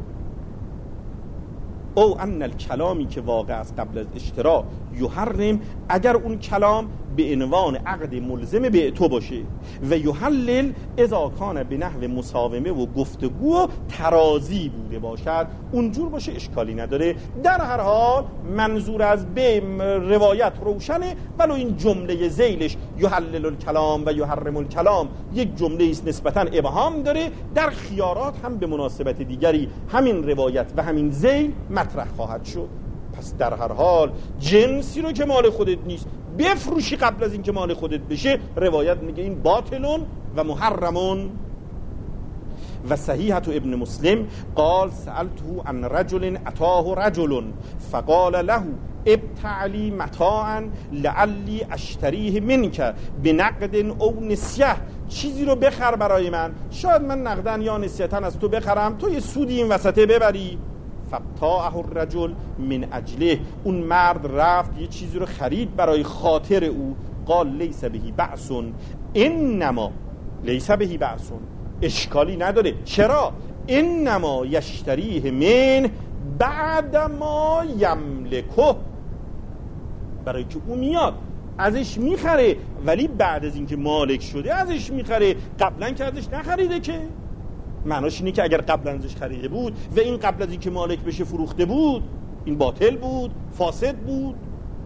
او ان الکلامی که واقع از قبل از اشتراء یحرم، اگر اون کلام به عنوان عقد ملزم بیع تو باشه، و یحلل اذا کان به نحو مساومه و گفتگو و ترازی بوده باشد، اونجور باشه اشکالی نداره. در هر حال منظور از بیع روایت روشنه، ولو این جمله ذیلش یحلل الکلام و یحرم الکلام یک جمله است نسبتاً ابهام داره. در خیارات هم به مناسبت دیگری همین روایت و همین ذیل مطرح خواهد شد. پس در هر حال جنسی رو که مال خودت نیست بفروشی قبل از این که مال خودت بشه، روایت میگه این باطلون و محرمون. و صحیحت ابن مسلم قال سألته عن رجل اتاه رجل فقال له ابتع لی متاعا لعلی اشتریه منک بنقد او نسیه. چیزی رو بخر برای من، شاید من نقدن یا نسیتن از تو بخرم، تو یه سودی این وسطه ببری. فبتاعه الرجل من اجله، اون مرد رفت یه چیزی رو خرید برای خاطر او. قال لیس بهی بأس، انما لیس بهی بأس، اشکالی نداره. چرا؟ انما یشتریه من بعد ما یملکه، برای که او میاد ازش میخره، ولی بعد از اینکه مالک شده ازش میخره، قبلا که ازش نخریده که. معناش اینه که اگر قبلا ازش خریده بود و این قبل از اینکه مالک بشه فروخته بود، این باطل بود، فاسد بود.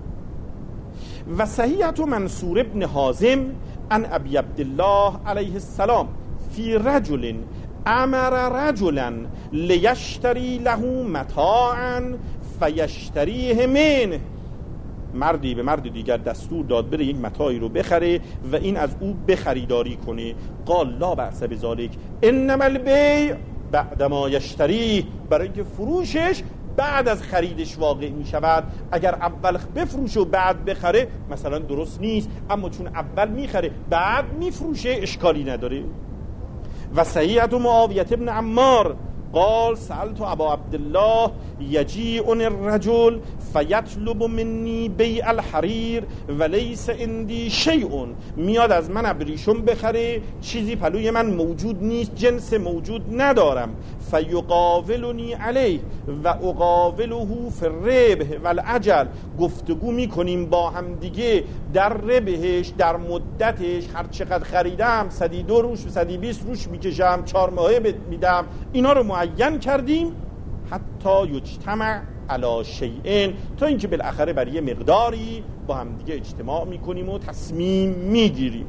و صحیحت منصور ابن حازم عن ابی عبدالله علیه السلام فی رجل امر رجلا لیشتری له متاعا فیشتریه منه. مردی به مرد دیگر دستور داد بره یک متاعی رو بخره و این از او بخریداری کنه. قال لا بأس بذلک انما البیع بعد ما یشتری، برای اینکه فروشش بعد از خریدش واقع می شود. اگر اول بفروشه و بعد بخره مثلا درست نیست، اما چون اول میخره بعد میفروشه اشکالی نداره. و صحیحت معاویه ابن عمار قال سألت ابا عبدالله یجیء الرجل فیطلب منی بیع الحریر ولیس عندی شیء، میاد از من ابریشم بخره، چیزی پلوی من موجود نیست، جنس موجود ندارم. فیقاولنی علیه و اقاوله فی الربح والعجل، گفتگو میکنیم با هم دیگه در ربحش، در مدتش، هر چقدر خریدم 102 روش 120 روش میکشم، 4 ماهه میدم، اینا رو معین کردیم. حتی یجتمع علی شیئین، تا اینکه بالاخره بر یه مقداری با هم دیگه اجتماع میکنیم و تصمیم میگیریم.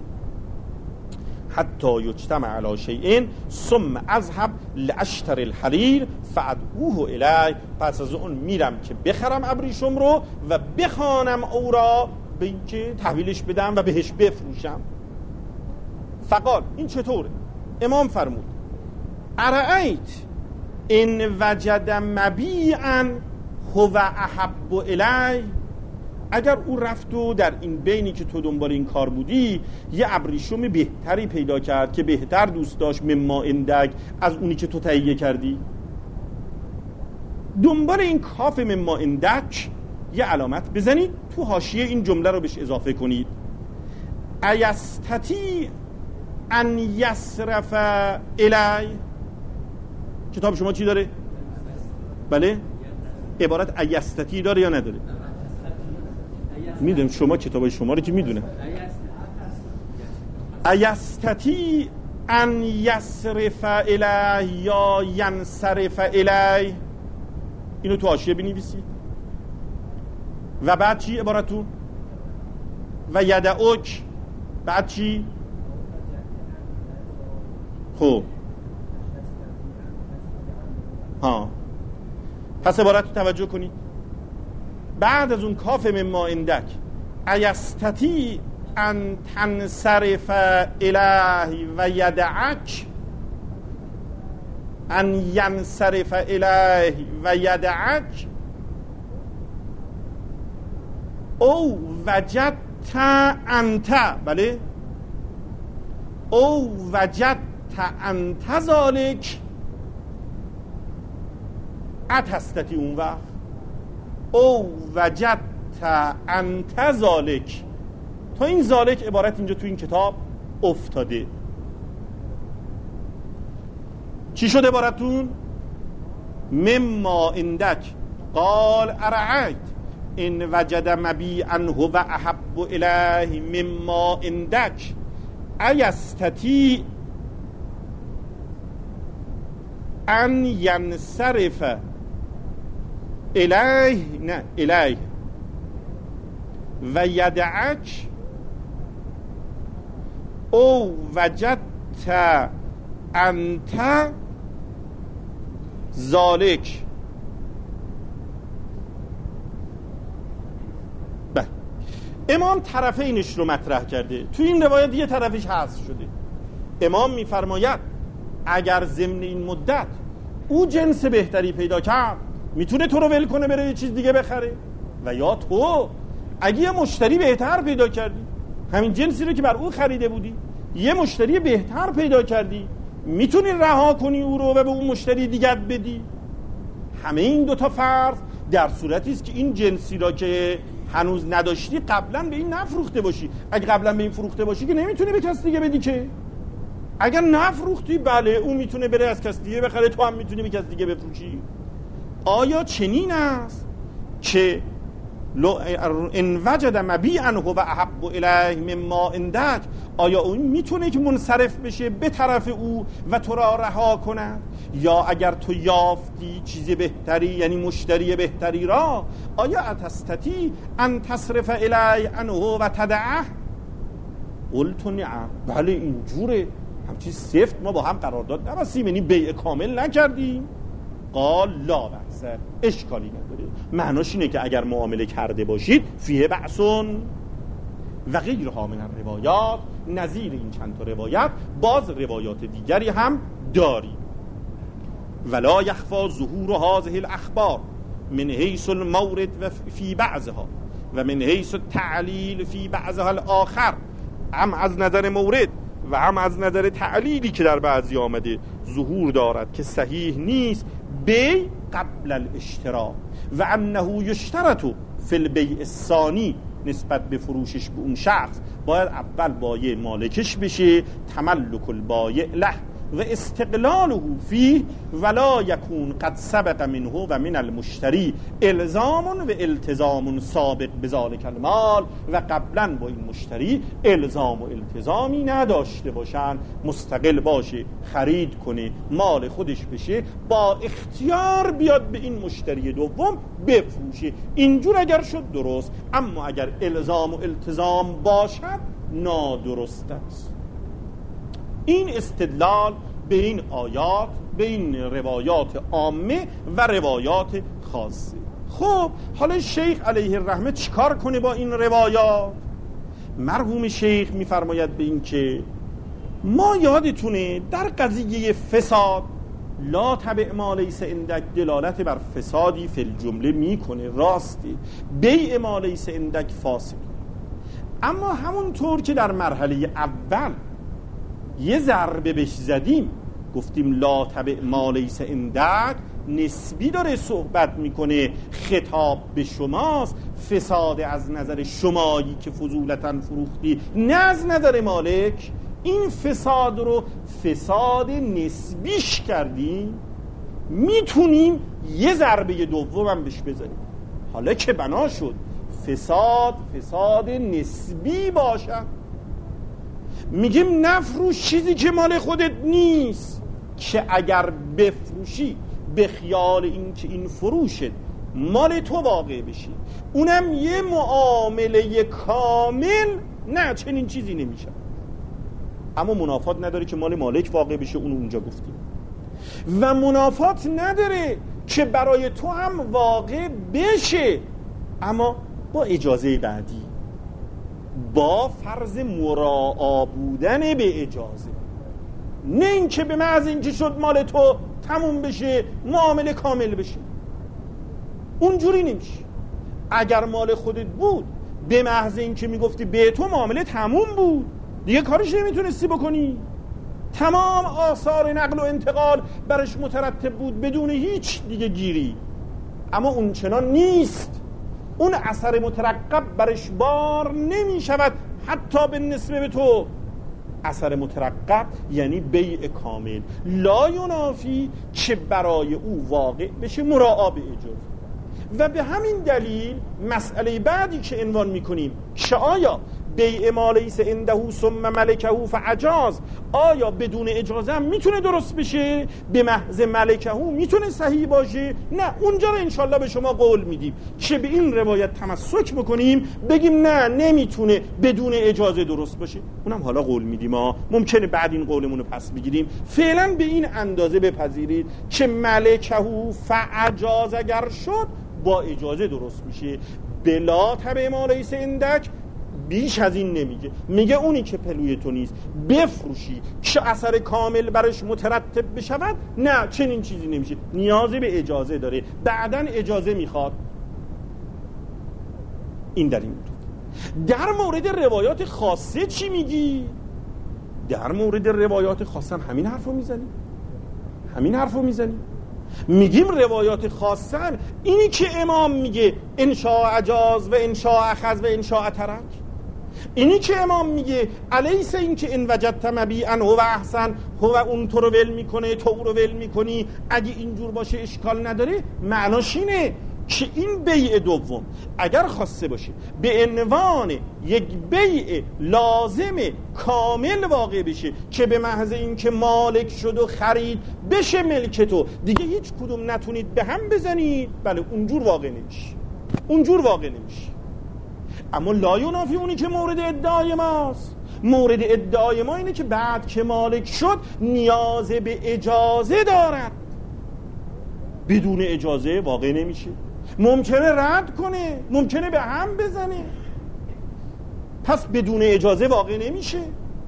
حتی یجتمع علی شیئین ثم اذهب لاشتری الحریر فادعوه الی، پس از اون میرم که بخرم ابریشم رو و بخوانم او را به اینکه تحویلش بدم و بهش بفروشم. فقال این چطوره؟ امام فرمود ارأیت ان وجد مبیعا هو احب الی، اگر او رفت و در این بینی که تو دنبال این کار بودی یه ابریشم بهتری پیدا کرد که بهتر دوست داشت مما عندک از اونی که تو تهیه کردی، دنبال این کاف مما عندک یه علامت بزنید، تو حاشیه این جمله رو بهش اضافه کنید: ایستطیع ان یصرف الی. کتاب شما چی داره؟ بله؟ عبارت ایستطیع داره یا نداره؟ میدونم شما کتابای شما رو که میدونه. ایستطیع ان یصرف الی یا ینصرف الی، اینو تو حاشیه بنویسید. و بعد چی عبارتون؟ و یدعک، بعد چی؟ خب پس عبارت رو توجه کنید. بعد از اون کاف مما عندک ایستطیع ان تنصرف الیه و یدعک، ان ینصرف الیه و یدعک، او وجدت انت، بله، او وجدت انت ذالک اتستطیع، اون وقت او وجدت انت ذالک. تا این ذالک عبارت اینجا تو این کتاب افتاده. چی شد عبارتون؟ مما عندک قال ارعیت ان وجد مبیعا هو احب الیه مما عندک ایستطیع ان ینصرف الیه، نه الیه، و یدعک او وجدت انت ذالک. امام طرفینش رو مطرح کرده، تو این روایت یه طرفش حذف شده. امام میفرماید اگر ضمن این مدت او جنس بهتری پیدا کرد میتونه تو رو ول کنه بره یه چیز دیگه بخره، و یا تو اگه یه مشتری بهتر پیدا کردی، همین جنسی رو که بر او خریده بودی یه مشتری بهتر پیدا کردی، میتونی رها کنی او رو و به اون مشتری دیگر بدی. همه این دوتا فرض در صورتی است که این جنسی را که هنوز نداشتی قبلا به این نفروخته باشی. اگه قبلا به این فروخته باشی که نمیتونی به کس دیگه بدی، که اگر نفروختی بله اون میتونه بره از کس دیگه بخره، تو هم میتونی به کس دیگه بفروشی. آیا چنین است که ان وجد مبیعا هو احب الیه مما عندک، آیا اون میتونه که منصرف بشه به طرف او و تو را رها کند؟ یا اگر تو یافتی چیز بهتری یعنی مشتری بهتری را، آیا اتستطیع ان تصرف الیه عنه و تدعه؟ قلت نعم، بله اینجوره، همچین سفت ما با هم قرارداد نبستیم، یعنی بیع کامل نکردیم. قال لا بأس، اشکالی نداره. معناش اینه که اگر معامله کرده باشید فیه بأسون و غیرها من الروایات، نظیر این چند تا روایت باز روایات دیگری هم داری. ولا یخفی ظهور هذه الاخبار من حیث المورد و فی بعضها و من حیث التعلیل فی بعضها الاخر، هم از نظر مورد و هم از نظر تعلیلی که در بعضی آمده ظهور دارد که صحیح نیست بیع قبل الاشتراء و انه یشترط فی البیع الثانی، نسبت به فروشش به اون شخص باید اول بایع مالکش بشه، تملک البایع له و استقلاله فيه ولا یکون قد سبق منه و من المشتری الزام و التزام سابق بذالک المال، و قبلا با این مشتری الزام و التزامی نداشته باشن، مستقل باشه، خرید کنه، مال خودش بشه، با اختیار بیاد به این مشتری دوم بفروشه. اینجور اگر شد درست، اما اگر الزام و التزام باشد نادرست است. این استدلال به این آیات، به این روایات عامه و روایات خاصه. خب حالا شیخ علیه الرحمه چیکار کنه با این روایات؟ مرحوم شیخ میفرماید به این که ما یادتونه در قضیه فساد لا تبع ما لیس عندک دلالت بر فسادی فی الجمله میکنه، راستی بیع ما لیس عندک فاسد. اما همونطور که در مرحله اول یه ضربه بهش زدیم، گفتیم لا تبع ما لیس عندک نسبی داره صحبت میکنه، خطاب به شماست، فساد از نظر شمایی که فضولتاً فروختی، نه از نظر مالک. این فساد رو فساد نسبیش کردیم، میتونیم یه ضربه دوم بهش بزنیم. حالا که بنا شد فساد نسبی باشد، میگیم نفروش چیزی که مال خودت نیست، که اگر بفروشی به خیال این که این فروشت مال تو واقع بشی، اونم یه معامله کامل، نه چنین چیزی نمیشه. اما منافات نداره که مال مالک واقع بشه، اون اونجا گفتیم. و منافات نداره که برای تو هم واقع بشه، اما با اجازه بعدی، با فرض مراعا بودن به اجازه، نه این که به محض اینکه شد مال تو تموم بشه معامله کامل بشه. اونجوری نمیشه. اگر مال خودت بود به محض اینکه میگفتی به تو معامله تموم بود، دیگه کارش نمیتونستی بکنی، تمام آثار نقل و انتقال برش مترتب بود بدون هیچ دیگه گیری. اما اون چنان نیست، اون اثر مترقب برش بار نمی شود حتی به نسبه به تو. اثر مترقب یعنی بیع کامل، لا ینافی که برای او واقع بشه مراعا به اجازه. و به همین دلیل مسئله بعدی که عنوان میکنیم که آیا بیع ما لیس عنده ثم ملکه فعجاز، آیا بدون اجازه هم میتونه درست بشه؟ به محض ملکه میتونه صحیح باشه؟ نه، اونجا رو انشالله به شما قول میدیم که به این روایت تمسک بکنیم، بگیم نه نمیتونه بدون اجازه درست باشه. اونم حالا قول میدیم، ممکنه بعد این قولمون رو پس بگیریم. فعلا به این اندازه بپذیرید که ملکه فعجاز اگر شد با اجازه درست میشه. بلا تبع ما لیس عندک بیش از این نمیگه، میگه اونی که پلوی تو نیست بفروشی که اثر کامل برش مترتب بشود، نه چنین چیزی نمیشه، نیازی به اجازه داره، بعداً اجازه میخواد. این در این بود. در مورد روایات خاصه چی میگی؟ در مورد روایات خاصه هم همین حرفو میزنی. میگیم روایات خاصه اینی که امام میگه انشاء اجاز و انشاء اخذ و انشاء ترک، اینی که امام میگه الیس این که ان وجدت مبیعا هو احسن، هو اون تو رو ول میکنه تو او رو ول میکنی، اگه اینجور باشه اشکال نداره. معناش اینه که این بیع دوم اگر خواسته باشه به عنوان یک بیع لازم کامل واقع بشه که به محض این که مالک شد و خرید بشه ملک تو، دیگه هیچ کدوم نتونید به هم بزنید، بله اونجور واقع نمیشه. اما لا ینافی اونی که مورد ادعای ماست. مورد ادعای ما اینه که بعد که مالک شد نیاز به اجازه دارد، بدون اجازه واقع نمیشه، ممکنه رد کنه، ممکنه به هم بزنه، پس بدون اجازه واقع نمیشه.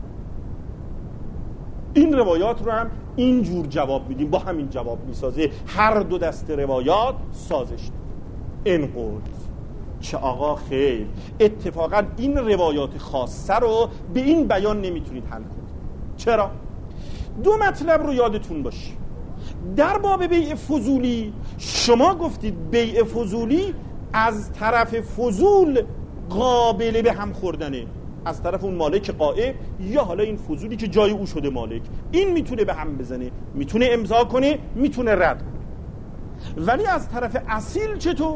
این روایات رو هم اینجور جواب میدیم، با همین جواب میسازه. هر دو دسته روایات سازش این قول چه آقا خیر، اتفاقا این روایات خاصه رو به این بیان نمیتونید حل کنید. چرا؟ دو مطلب رو یادتون باشه. در باب بیع فضولی شما گفتید بیع فضولی از طرف فضول قابل به هم خوردنه، از طرف اون مالک غائب یا حالا این فضولی که جای او شده مالک، این میتونه به هم بزنه، میتونه امضا کنه، میتونه رد کنه. ولی از طرف اصیل چطور؟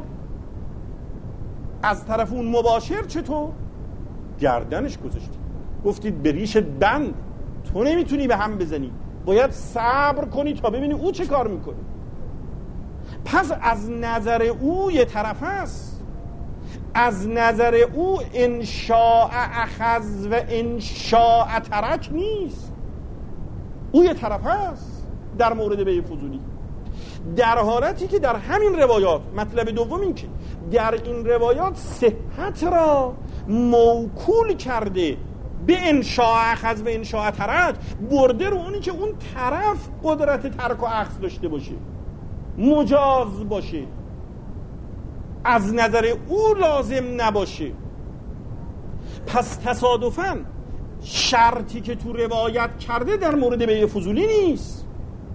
از طرف اون مباشر چطور؟ گردنش گذاشتید، گفتید به ریش بند، تو نمیتونی به هم بزنی، باید صبر کنی تا ببینی او چه کار میکنه. پس از نظر او یه طرف هست، از نظر او انشاء اخذ و انشاء ترک نیست، او یه طرف هست در مورد بیع فضولی. در حالتی که در همین روایات مطلب دوم این که در این روایات صحت را موکول کرده به انشاء اخذ و انشاء ترک برده رو اونی که اون طرف قدرت ترک و اخذ داشته باشه، مجاز باشه، از نظر او لازم نباشه. پس تصادفاً شرطی که تو روایت کرده در مورد بیع فضولی نیست.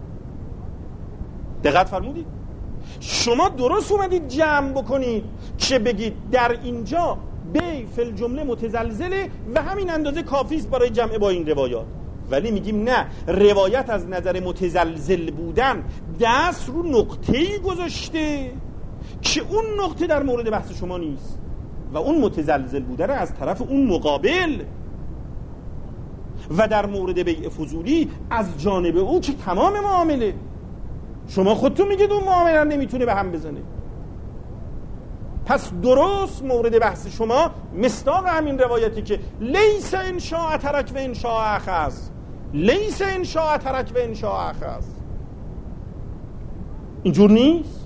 دقت فرمودید؟ شما درست اومدید جمع بکنید که بگید در اینجا بیع فی الجمله متزلزله و همین اندازه کافی است برای جمع با این روایات، ولی میگیم نه، روایت از نظر متزلزل بودن دست رو نقطه‌ای گذاشته که اون نقطه در مورد بحث شما نیست و اون متزلزل بودن از طرف اون مقابل. و در مورد بیع فضولی از جانب او که تمام معامله، شما خودتون میگید اون معامله نمیتونه به هم بزنه. پس درست مورد بحث شما مصداق همین روایتی که لیس انشاء ترک و انشاء اخذ، لیس انشاء ترک و انشاء اخذ، اینجور نیست.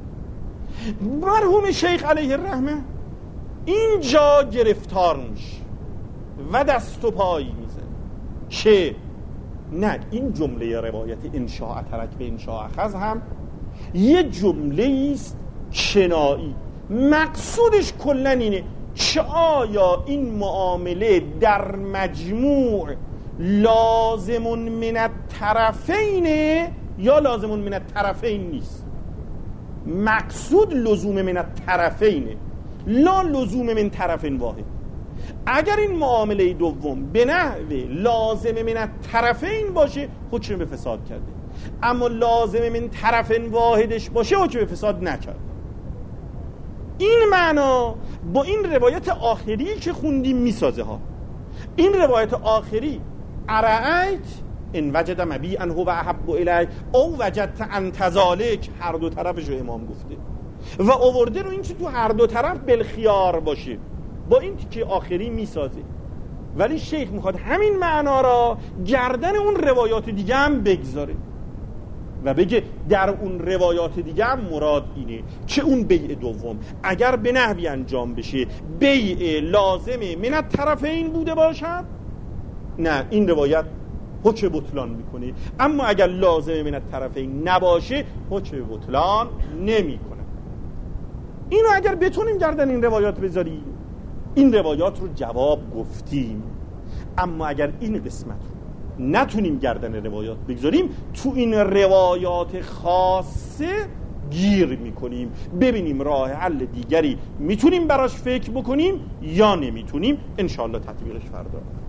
مرحوم شیخ علیه الرحمه اینجا گرفتار میشه و دست و پایی میزنه که نه، این جمله روایت انشاء ترک و انشاء اخذ هم یه جمله است کنایی، مقصودش کلن اینه که آیا این معامله در مجموع لازم من الطرفین یا لازم من الطرفین نیست. مقصود لزوم من الطرفینه، لا لزوم من طرف واحد. اگر این معامله دوم به نحو لازم من الطرفین باشه حکم به فساد کرده، اما لازم من طرف واحدش باشه حکم به فساد نکرده. این معنا با این روایت آخری که خوندیم میسازه ها. این روایت آخری ارأیت ان وجد مبیعا هو احب الیه او وجدت انت ذالک، هر دو طرفش رو امام گفته و آورده رو این که تو هر دو طرف بالخیار باشه، با این که آخری میسازه. ولی شیخ میخواد همین معنا را گردن اون روایات دیگه هم بگذاره و بگه در اون روایات دیگه هم مراد اینه که اون بیع دوم اگر به نحوی انجام بشه بیع لازم من الطرفین بوده باشد، نه، این روایت حکم بطلان میکنه، اما اگر لازم من الطرفین نباشه حکم بطلان نمیکنه. اینو اگر بتونیم گردن این روایات بذاریم، این روایات رو جواب گفتیم. اما اگر این قسمت رو نتونیم گردن روایات بگذاریم، تو این روایات خاصه گیر میکنیم. ببینیم راه حل دیگری میتونیم براش فکر بکنیم یا نمیتونیم. انشاءالله تطبیقش فردا.